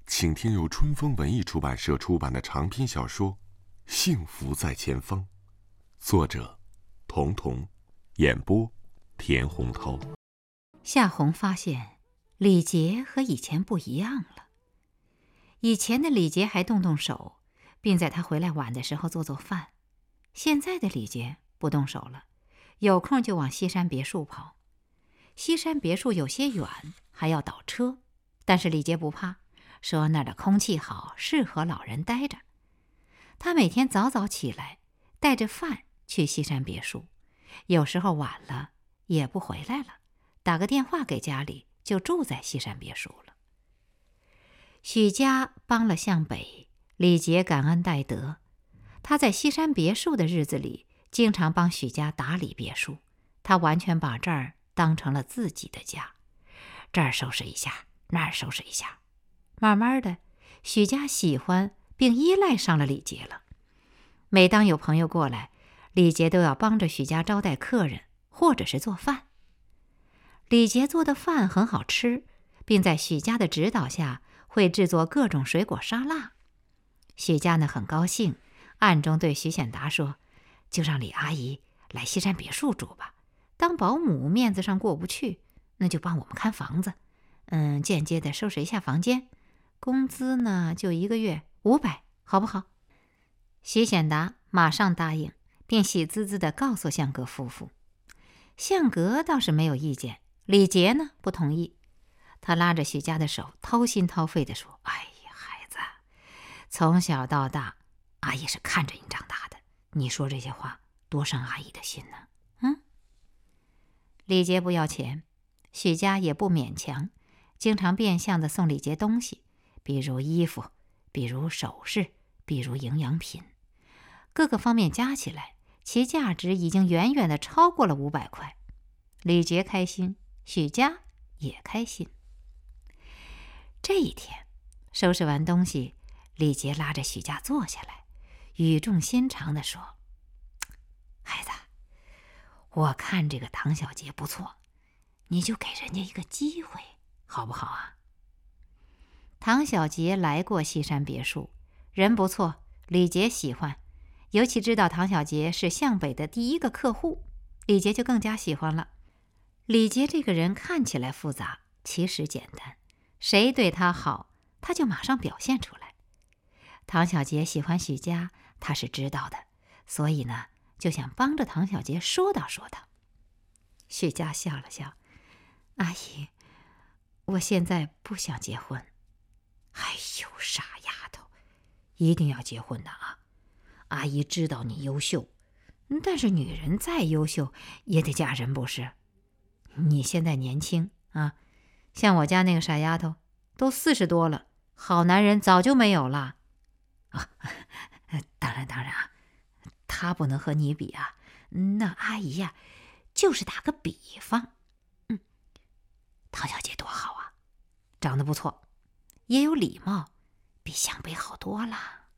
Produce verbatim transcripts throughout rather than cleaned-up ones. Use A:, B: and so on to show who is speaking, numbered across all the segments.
A: 请听由春风文艺出版社出版的长篇小说《幸福在前方》，作者童童，演播田洪涛。
B: 夏红发现李杰和以前不一样了。以前的李杰还动动手，并在他回来晚的时候做做饭。现在的李杰不动手了，有空就往西山别墅跑。西山别墅有些远，还要倒车，但是李杰不怕，说那儿的空气好，适合老人待着。他每天早早起来，带着饭去西山别墅，有时候晚了也不回来了，打个电话给家里，就住在西山别墅了。许家帮了向北，李杰感恩戴德。他在西山别墅的日子里，经常帮许家打理别墅，他完全把这儿当成了自己的家，这儿收拾一下，那儿收拾一下。慢慢的，许家喜欢并依赖上了李杰了。每当有朋友过来，李杰都要帮着许家招待客人，或者是做饭。李杰做的饭很好吃，并在许家的指导下会制作各种水果沙拉。许家呢很高兴，暗中对许显达说：“就让李阿姨来西山别墅住吧，当保姆面子上过不去，那就帮我们看房子，嗯，间接的收拾一下房间。工资呢，就一个月五百，好不好？”许显达马上答应，并喜滋滋地告诉向格夫妇。向格倒是没有意见，李杰呢不同意。他拉着许家的手，掏心掏肺地说：“哎呀，孩子，从小到大，阿姨是看着你长大的，你说这些话多伤阿姨的心呢。”嗯。李杰不要钱，许家也不勉强，经常变相的送李杰东西，比如衣服，比如首饰，比如营养品，各个方面加起来，其价值已经远远的超过了五百块。李杰开心，许家也开心。这一天，收拾完东西，李杰拉着许家坐下来，语重心长地说：“孩子，我看这个唐小杰不错，你就给人家一个机会，好不好啊？”唐小杰来过西山别墅，人不错，李杰喜欢，尤其知道唐小杰是向北的第一个客户，李杰就更加喜欢了。李杰这个人看起来复杂，其实简单，谁对他好，他就马上表现出来。唐小杰喜欢许家，他是知道的，所以呢，就想帮着唐小杰说道说道。许家笑了笑：“阿姨，我现在不想结婚。”“哎呦，傻丫头，一定要结婚的啊！阿姨知道你优秀，但是女人再优秀也得嫁人，不是？你现在年轻啊，像我家那个傻丫头，都四十多了，好男人早就没有了。”“啊，当然当然啊，他不能和你比啊。那阿姨呀、啊，就是打个比方，嗯，唐小姐多好啊，长得不错，也有礼貌，比向北好多了。”“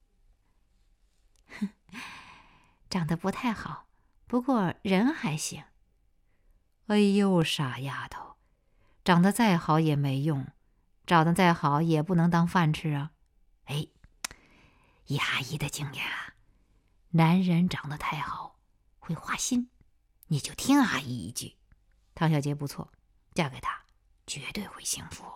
B: 哼，长得不太好，不过人还行。”“哎呦，傻丫头，长得再好也没用，长得再好也不能当饭吃啊。哎，以阿姨的经验啊，男人长得太好会花心，你就听阿姨一句，唐小杰不错，嫁给他绝对会幸福。”“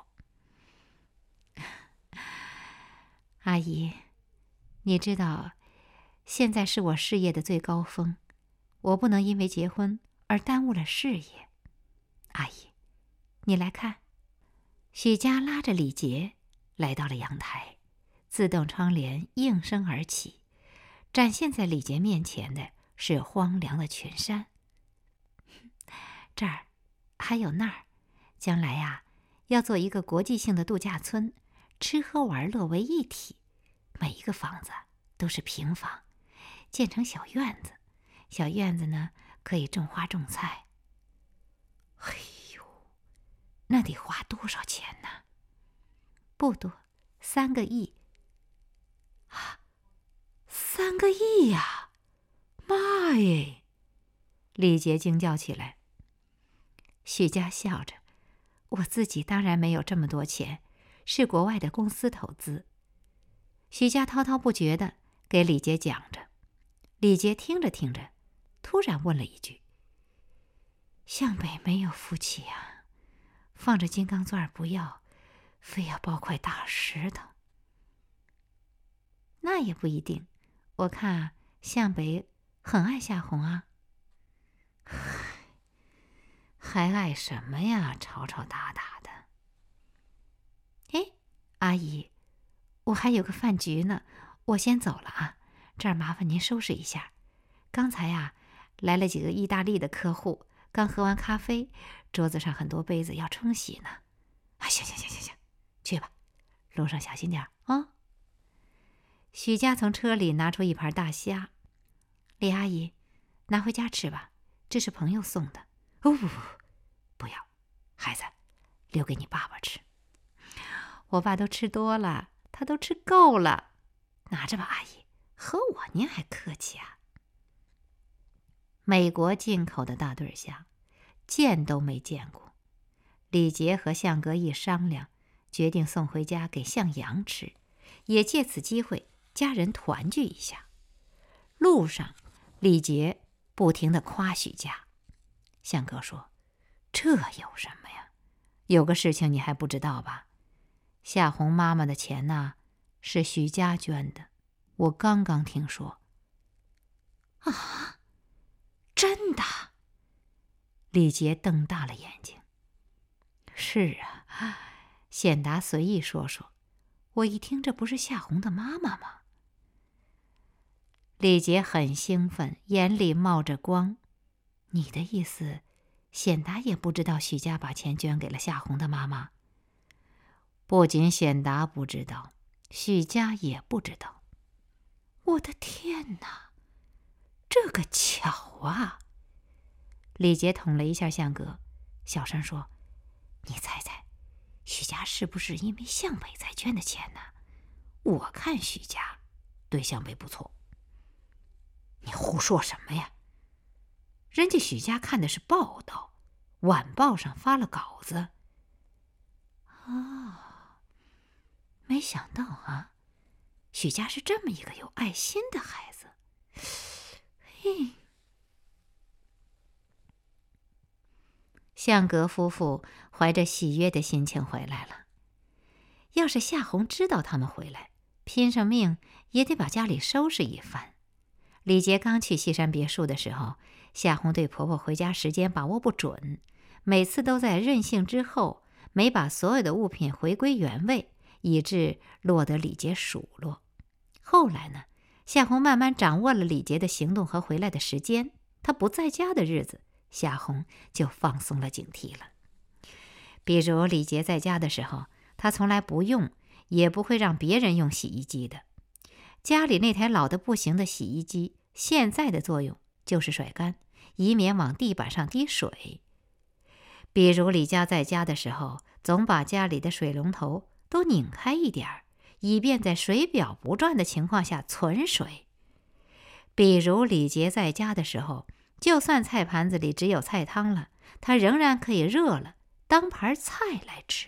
B: 阿姨，你知道现在是我事业的最高峰，我不能因为结婚而耽误了事业。阿姨，你来看。”许家拉着李杰来到了阳台，自动窗帘应声而起，展现在李杰面前的是荒凉的群山。这儿还有那儿，将来呀、啊，要做一个国际性的度假村，吃喝玩乐为一体，每一个房子都是平房，建成小院子，小院子呢可以种花种菜。哎呦，那得花多少钱呢？”“不多，三个亿。”“啊，三个亿呀！妈耶！”李杰惊叫起来。许家笑着：“我自己当然没有这么多钱， 是国外的公司投资。许家滔滔不绝地给李杰讲着，李杰听着听着，突然问了一句：“向北没有福气啊，放着金刚钻不要，非要抱块大石头。”那也不一定，我看向北很爱夏红啊。还爱什么呀，吵吵打打的。哎，阿姨，我还有个饭局呢，我先走了啊，这儿麻烦您收拾一下。刚才啊，来了几个意大利的客户，刚喝完咖啡，桌子上很多杯子要冲洗呢。啊，行行行行行，去吧，路上小心点啊。许家从车里拿出一盘大虾，李阿姨，拿回家吃吧，这是朋友送的。哦不不不，不要，孩子，留给你爸爸吃。我爸都吃多了，他都吃够了。拿着吧，阿姨，和我您还客气啊。美国进口的大对虾，见都没见过。李杰和向哥一商量，决定送回家给向阳吃，也借此机会家人团聚一下。路上，李杰不停地夸许家。向哥说：“这有什么呀？有个事情你还不知道吧？夏红妈妈的钱呢，是许家捐的，我刚刚听说。”啊，真的？李杰瞪大了眼睛。是啊，显达随意说说，我一听这不是夏红的妈妈吗？李杰很兴奋，眼里冒着光。你的意思，显达也不知道许家把钱捐给了夏红的妈妈？不仅显达不知道，许家也不知道。我的天哪，这个巧啊！李杰捅了一下向哥，小声说：“你猜猜，许家是不是因为向北才捐的钱呢？我看许家对向北不错。”你胡说什么呀？人家许家看的是报道，晚报上发了稿子。哦，没想到啊，许家是这么一个有爱心的孩子。嘿，向格夫妇怀着喜悦的心情回来了。要是夏红知道他们回来，拼上命也得把家里收拾一番。李杰刚去西山别墅的时候，夏红对婆婆回家时间把握不准，每次都在任性之后没把所有的物品回归原位，以致落得李杰数落。后来呢，夏红慢慢掌握了李杰的行动和回来的时间，他不在家的日子，夏红就放松了警惕了。比如李杰在家的时候，他从来不用，也不会让别人用洗衣机的。家里那台老得不行的洗衣机，现在的作用就是甩干，以免往地板上滴水。比如李家在家的时候，总把家里的水龙头都拧开一点儿，以便在水表不转的情况下存水。比如李杰在家的时候，就算菜盘子里只有菜汤了，他仍然可以热了当盘菜来吃。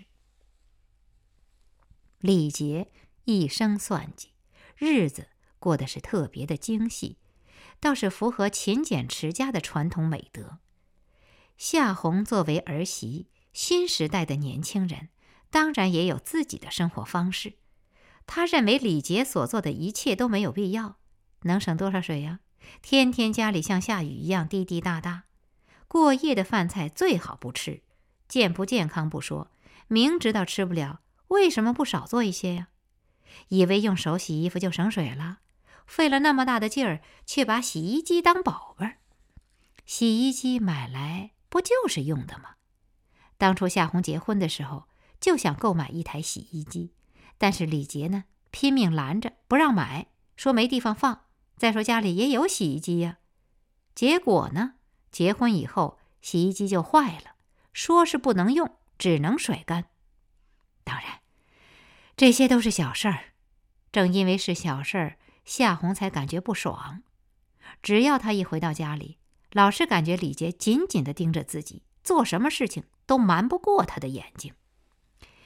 B: 李杰一生算计，日子过得是特别的精细，倒是符合勤俭持家的传统美德。夏红作为儿媳，新时代的年轻人，当然也有自己的生活方式。她认为李杰所做的一切都没有必要，能省多少水呀？天天家里像下雨一样滴滴答答，过夜的饭菜最好不吃，健不健康不说，明知道吃不了，为什么不少做一些呀？以为用手洗衣服就省水了，费了那么大的劲儿，却把洗衣机当宝贝儿。洗衣机买来不就是用的吗？当初夏红结婚的时候，就想购买一台洗衣机，但是李杰呢，拼命拦着不让买，说没地方放，再说家里也有洗衣机呀。结果呢，结婚以后洗衣机就坏了，说是不能用，只能甩干。当然这些都是小事儿，正因为是小事儿，夏红才感觉不爽。只要她一回到家里，老是感觉李杰紧紧地盯着自己，做什么事情都瞒不过他的眼睛。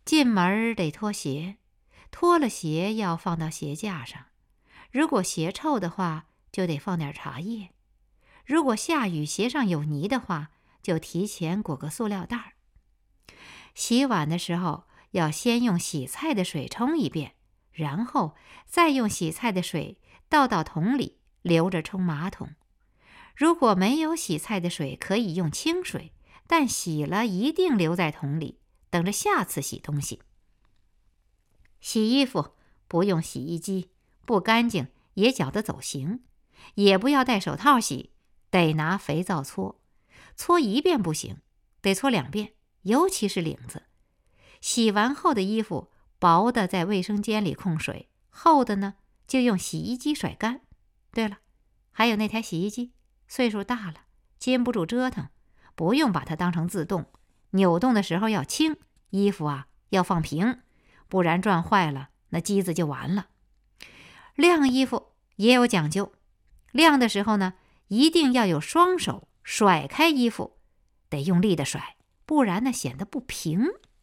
B: 进门得脱鞋，脱了鞋要放到鞋架上。如果鞋臭的话，就得放点茶叶。如果下雨鞋上有泥的话，就提前裹个塑料袋儿。洗碗的时候要先用洗菜的水冲一遍，然后再用洗菜的水倒到桶里，留着冲马桶。如果没有洗菜的水，可以用清水，但洗了一定留在桶里，等着下次洗东西。洗衣服不用洗衣机，不干净也搅得走形，也不要戴手套洗，得拿肥皂搓。搓一遍不行，得搓两遍，尤其是领子。洗完后的衣服，薄的在卫生间里控水，厚的呢就用洗衣机甩干。对了，还有那台洗衣机，岁数大了，禁不住折腾，不用把它当成自动，扭动的时候要轻，衣服啊要放平，不然转坏了，那机子就完了。晾衣服也有讲究，晾的时候呢，一定要有双手甩开衣服，得用力的甩，不然呢显得不平。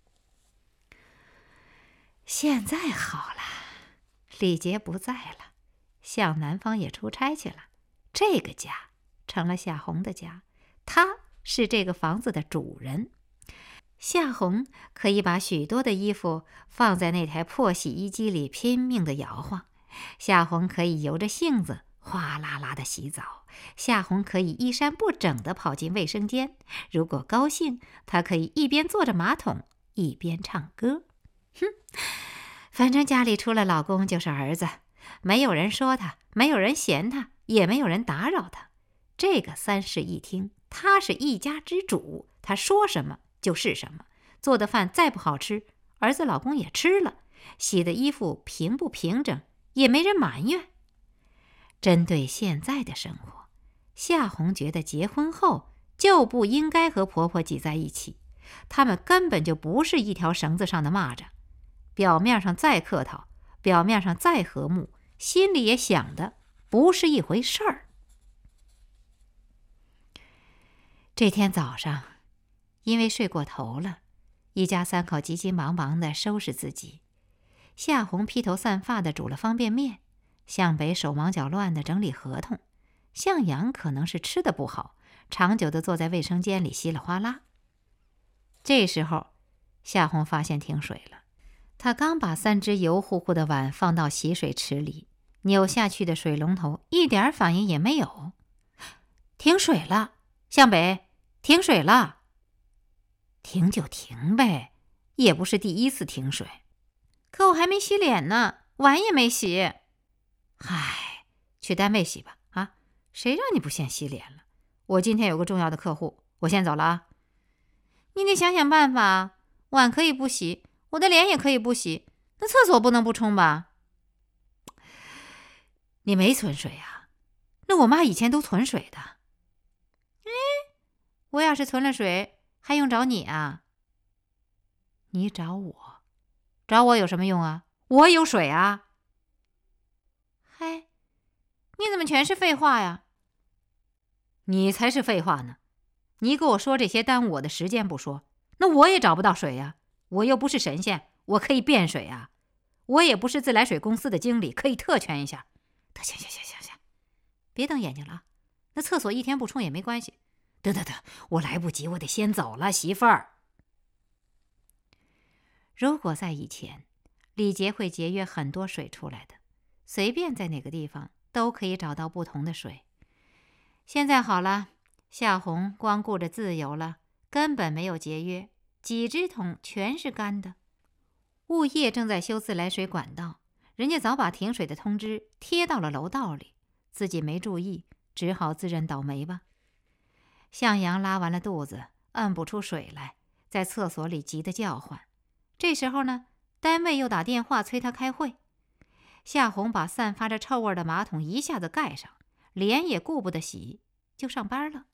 B: 现在好了，李杰不在了，向南方也出差去了，这个家成了夏红的家，他是这个房子的主人。夏红可以把许多的衣服放在那台破洗衣机里拼命的摇晃，夏红可以由着性子哗啦啦的洗澡，夏红可以衣衫不整的跑进卫生间，如果高兴，她可以一边坐着马桶一边唱歌。哼，反正家里除了老公就是儿子，没有人说他，没有人嫌他，也没有人打扰他。这个三室一厅，他是一家之主，他说什么就是什么。做的饭再不好吃，儿子老公也吃了，洗的衣服平不平整，也没人埋怨。针对现在的生活，夏红觉得结婚后就不应该和婆婆挤在一起，他们根本就不是一条绳子上的蚂蚱，表面上再客套，表面上再和睦，心里也想的不是一回事儿。这天早上，因为睡过头了，一家三口急急忙忙地收拾自己。夏红披头散发地煮了方便面，向北手忙脚乱地整理合同，向阳可能是吃的不好，长久地坐在卫生间里稀里哗啦。这时候，夏红发现停水了，她刚把三只油乎乎的碗放到洗水池里，扭下去的水龙头一点反应也没有。停水了，向北，停水了。停就停呗，也不是第一次停水。可我还没洗脸呢，碗也没洗。嗨，去单位洗吧，啊，谁让你不先洗脸了？我今天有个重要的客户，我先走了啊。你得想想办法，碗可以不洗，我的脸也可以不洗，那厕所不能不冲吧？你没存水啊？那我妈以前都存水的。哎，我要是存了水，还用找你啊？你找我，找我有什么用啊？我有水啊。嗨，你怎么全是废话呀？你才是废话呢！你给我说这些耽误我的时间不说，那我也找不到水呀。我又不是神仙，我可以变水啊。我也不是自来水公司的经理，可以特权一下。得，行行行行行，别瞪眼睛了。那厕所一天不冲也没关系。得得得，我来不及，我得先走了，媳妇儿。如果在以前，李杰会节约很多水出来的，随便在哪个地方都可以找到不同的水。现在好了，夏红光顾着自由了，根本没有节约，几只桶全是干的。物业正在修自来水管道，人家早把停水的通知贴到了楼道里，自己没注意，只好自认倒霉吧。向阳拉完了肚子，摁不出水来，在厕所里急得叫唤。这时候呢，单位又打电话催他开会。夏红把散发着臭味的马桶一下子盖上，脸也顾不得洗，就上班了。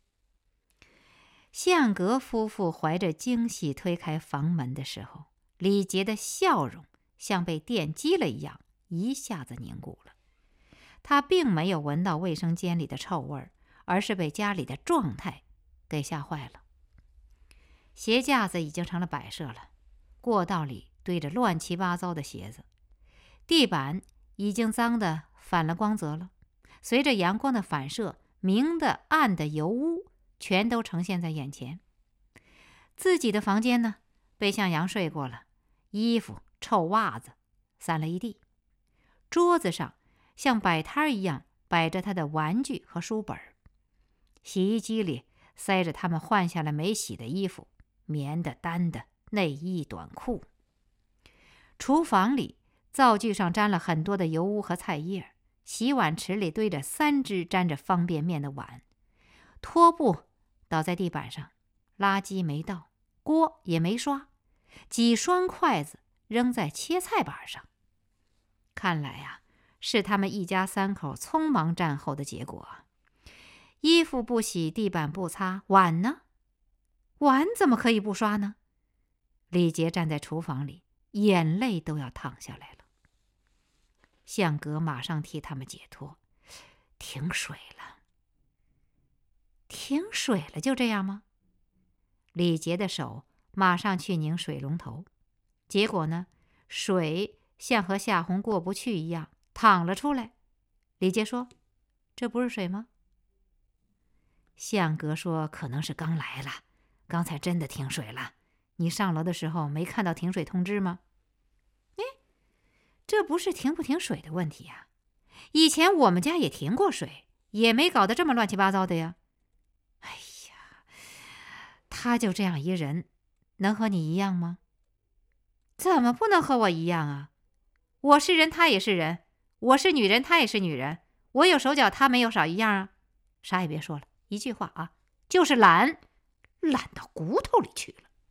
B: 向格夫妇怀着惊喜推开房门的时候，李杰的笑容像被电击了一样，一下子凝固了。他并没有闻到卫生间里的臭味，而是被家里的状态给吓坏了。鞋架子已经成了摆设了， 过道里堆着乱七八糟的鞋子，地板已经脏得反了光泽了。随着阳光的反射，明的暗的油污全都呈现在眼前。自己的房间呢，被向阳睡过了，衣服、臭袜子散了一地。桌子上像摆摊一样摆着他的玩具和书本。洗衣机里塞着他们换下来没洗的衣服，棉的、单的、内衣、短裤。厨房里灶具上沾了很多的油污和菜叶，洗碗池里堆着三只沾着方便面的碗，拖布倒在地板上，垃圾没倒，锅也没刷，几双筷子扔在切菜板上。看来啊，是他们一家三口匆忙战后的结果。衣服不洗，地板不擦，碗呢？碗怎么可以不刷呢？李杰站在厨房里，眼泪都要淌下来了。相格马上替他们解脱，停水了。停水了就这样吗？李杰的手马上去拧水龙头，结果呢，水像和夏红过不去一样淌了出来。李杰说：“这不是水吗？”相格说：“可能是刚来了，刚才真的停水了。你上楼的时候没看到停水通知吗？”哎，这不是停不停水的问题呀。以前我们家也停过水，也没搞得这么乱七八糟的呀。哎呀，他就这样一人，能和你一样吗？怎么不能和我一样啊？我是人，他也是人；我是女人，他也是女人。我有手脚，他没有少一样啊。啥也别说了，一句话啊，就是懒，懒到骨头里去了。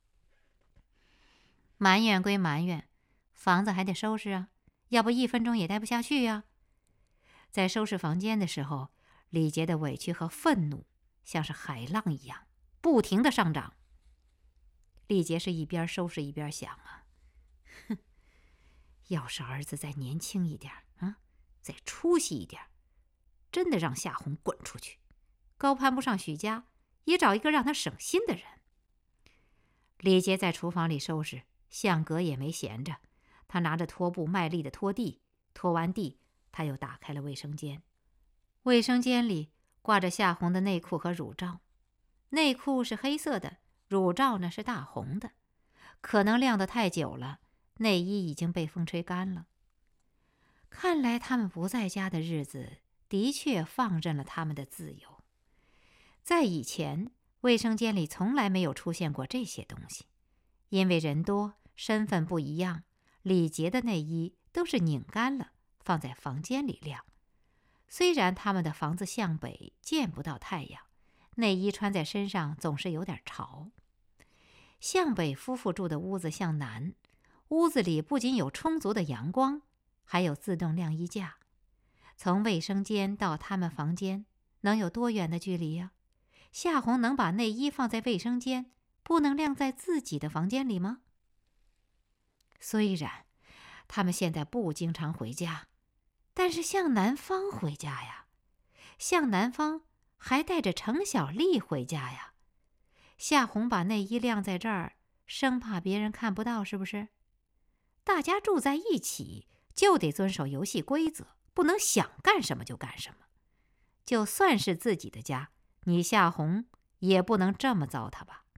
B: 埋怨归埋怨，房子还得收拾啊，要不一分钟也待不下去呀。在收拾房间的时候，李杰的委屈和愤怒像是海浪一样，不停地上涨。李杰是一边收拾一边想啊，哼，要是儿子再年轻一点啊，再出息一点，真的让夏红滚出去，高攀不上许家，也找一个让他省心的人。李杰在厨房里收拾，相格也没闲着，他拿着拖布卖力地拖地，拖完地，他又打开了卫生间。卫生间里挂着夏红的内裤和乳罩，内裤是黑色的，乳罩呢是大红的，可能晾得太久了，内衣已经被风吹干了。看来他们不在家的日子，的确放任了他们的自由。在以前，卫生间里从来没有出现过这些东西，因为人多，身份不一样，李杰的内衣都是拧干了，放在房间里晾。虽然他们的房子向北，见不到太阳，内衣穿在身上总是有点潮。向北夫妇住的屋子向南，屋子里不仅有充足的阳光，还有自动晾衣架。从卫生间到他们房间能有多远的距离呀？夏红能把内衣放在卫生间，不能晾在自己的房间里吗？虽然他们现在不经常回家，但是向南方回家呀，向南方还带着程小丽回家呀。夏红把内衣晾在这儿，生怕别人看不到，是不是？大家住在一起，就得遵守游戏规则，不能想干什么就干什么。就算是自己的家，你夏红也不能这么糟蹋吧。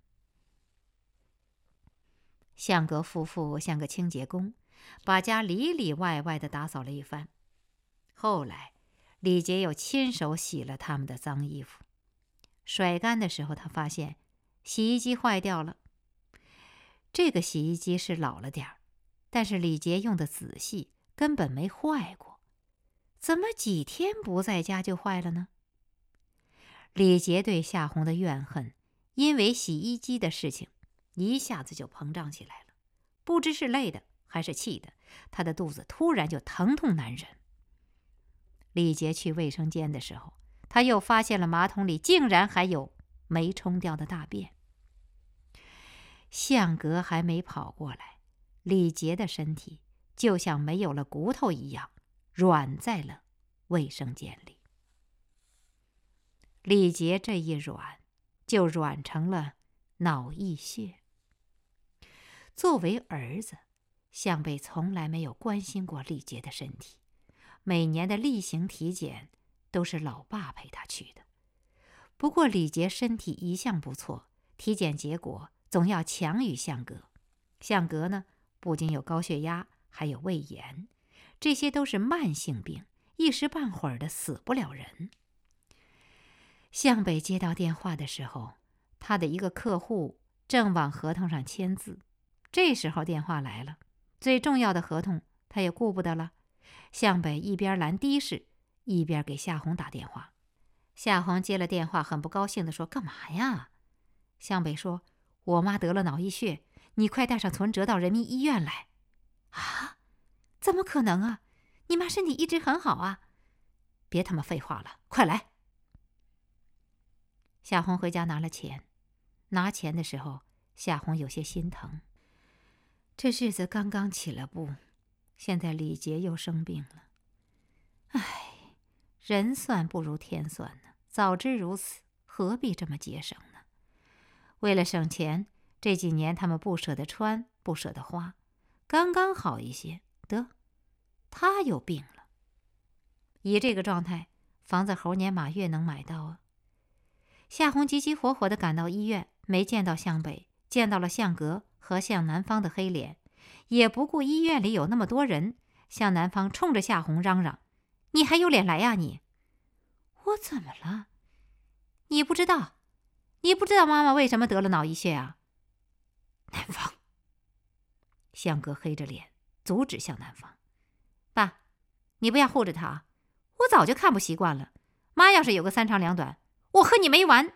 B: 相格夫妇像个清洁工，把家里里外外的打扫了一番。后来李杰又亲手洗了他们的脏衣服，甩干的时候，他发现洗衣机坏掉了。这个洗衣机是老了点儿，但是李杰用的仔细，根本没坏过。怎么几天不在家就坏了呢？李杰对夏红的怨恨，因为洗衣机的事情，一下子就膨胀起来了。不知是累的还是气的，他的肚子突然就疼痛难忍。李杰去卫生间的时候，他又发现了马桶里竟然还有没冲掉的大便。相格还没跑过来，李杰的身体就像没有了骨头一样，软在了卫生间里。李杰这一软，就软成了脑溢血。 作为儿子，向北从来没有关心过丽杰的身体，每年的例行体检都是老爸陪他去的。不过李杰身体一向不错，体检结果总要强于向格。向格呢，不仅有高血压，还有胃炎，这些都是慢性病，一时半会儿的死不了人。向北接到电话的时候，他的一个客户正往合同上签字。这时候电话来了，最重要的合同他也顾不得了。向北一边拦的士，一边给夏红打电话。夏红接了电话，很不高兴地说：“干嘛呀？”向北说：“我妈得了脑溢血，你快带上存折到人民医院来。”啊？怎么可能啊？你妈身体一直很好啊！别他妈废话了，快来！夏红回家拿了钱，拿钱的时候，夏红有些心疼。这日子刚刚起了步，现在李杰又生病了。唉，人算不如天算呢，早知如此，何必这么节省呢？为了省钱，这几年他们不舍得穿，不舍得花，刚刚好一些，得，他又病了。以这个状态，房子猴年马月能买到啊？夏红急急火火地赶到医院，没见到向北，见到了向格和向南方的黑脸，也不顾医院里有那么多人。向南方冲着夏红嚷嚷：“你还有脸来呀你！”“我怎么了？你不知道？你不知道妈妈为什么得了脑溢血啊？”南方，向格黑着脸阻止向南方：“爸，你不要护着他啊！我早就看不习惯了。妈要是有个三长两短，我和你没完。”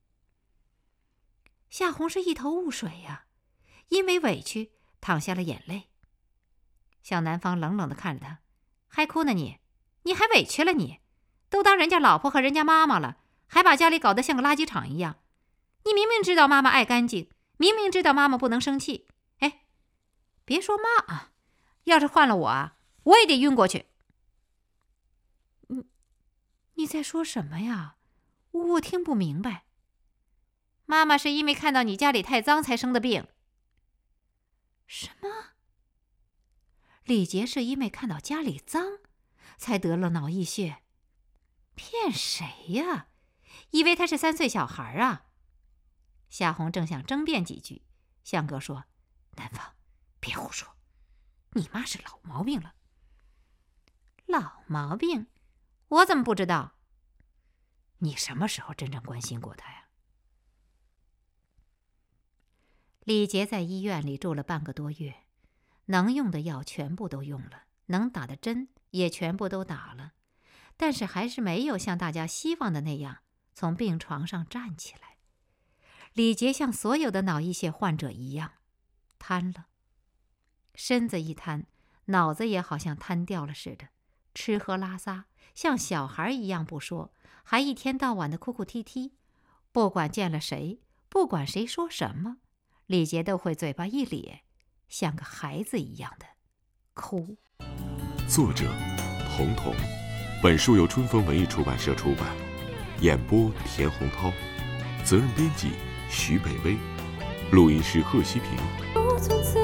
B: 夏红是一头雾水呀、啊，因为委屈淌下了眼泪。向南方冷冷地看着他：“还哭呢你？你还委屈了你？都当人家老婆和人家妈妈了，还把家里搞得像个垃圾场一样。你明明知道妈妈爱干净，明明知道妈妈不能生气。哎，别说妈啊，要是换了我啊，我也得晕过去。”“你你在说什么呀？我听不明白。”“妈妈是因为看到你家里太脏才生的病。”“什么？李杰是因为看到家里脏才得了脑溢血？骗谁呀？以为他是三岁小孩啊？”夏红正想争辩几句，向哥说：“南方，别胡说，你妈是老毛病了。”“老毛病？我怎么不知道？你什么时候真正关心过她呀？”李杰在医院里住了半个多月，能用的药全部都用了，能打的针也全部都打了，但是还是没有像大家希望的那样从病床上站起来。李杰像所有的脑溢血患者一样瘫了，身子一瘫，脑子也好像瘫掉了似的，吃喝拉撒像小孩一样不说，还一天到晚的哭哭啼啼。不管见了谁，不管谁说什么，李杰都会嘴巴一咧，像个孩子一样的哭。
A: 作者童童，本书由春风文艺出版社出版，演播田洪涛，责任编辑徐北薇，录音师贺西平。